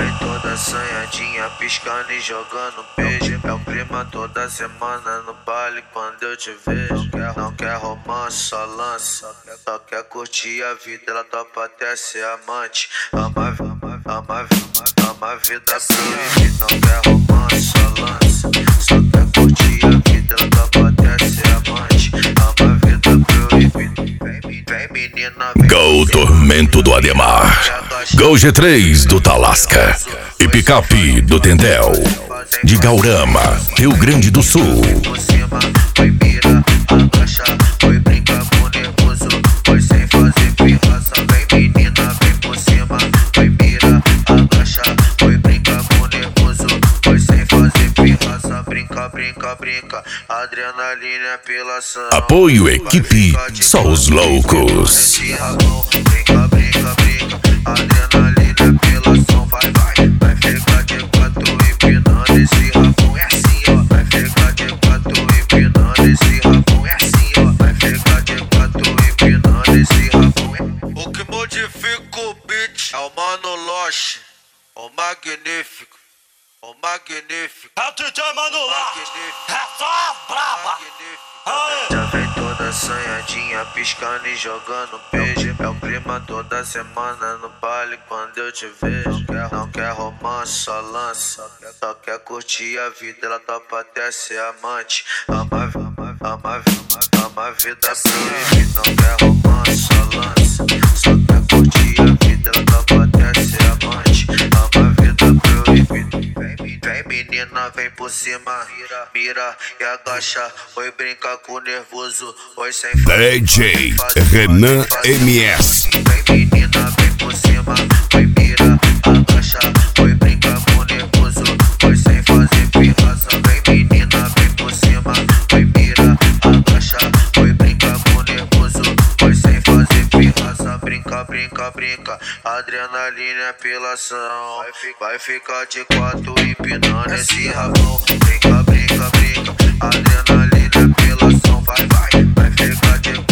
vem toda assanhadinha, piscando e jogando beijo. É o clima toda semana no baile quando eu te vejo. Não quer romance, só lança. Só quer curtir a vida, ela topa até ser amante. Ama a vida proibida. Não quer romance, só lança. Só quer curtir a vida, ela topa até ser amante. Ama a vida proibida. Vem menina, vem. Go Tormento do Ademar, Go G3 do Talasca e Picape do Tendel, de Gaurama, Rio Grande do Sul. Por cima, foi mira, agacha, foi brinca com nervoso, foi sem fazer pirraça. Vem menina, vem por cima, foi mira, agacha, foi brinca com nervoso, foi sem fazer pirraça. Brinca, brinca, brinca, adrenalina é apelação. Apoio equipe, só os loucos. Esse rabão, brinca, brinca, brinca, adrenalina é apelação. Vai, vai, vai ficar de quatro empinando esse rabão. É assim, ó, vai ficar de quatro empinando esse rabão. É assim, ó, vai ficar de quatro empinando esse rabão. O que modifica o beat é o Mano Loche, o magnífico, o magnífico. É o DJ Mano Loche, é só a braba. Já vem toda assanhadinha, piscando e jogando beijo. É o clima toda semana no baile quando eu te vejo. Não quer romance, só lança. Só quer curtir a vida, ela topa até ser amante. Ama a vida proibida. Não quer romance, só lança. Só quer curtir a vida, ela topa até ser amante. Ama a vida proibida. Vem menina, vem por cima, mira e agacha, foi brincar com nervoso, foi sem fazer. DJ Renan MS. Vem menina, vem por cima, foi mira, agacha, foi brincar com nervoso, foi sem fazer pirraça. Vem menina, vem por cima, foi mira, agacha, foi brincar com nervoso, foi sem fazer pirraça. Brinca, brinca, brinca, adrenalina é apelação. Vai ficar de quatro empinando esse rabão. Brinca, brinca, brinca, adrenalina é apelação. Vai, vai, vai ficar de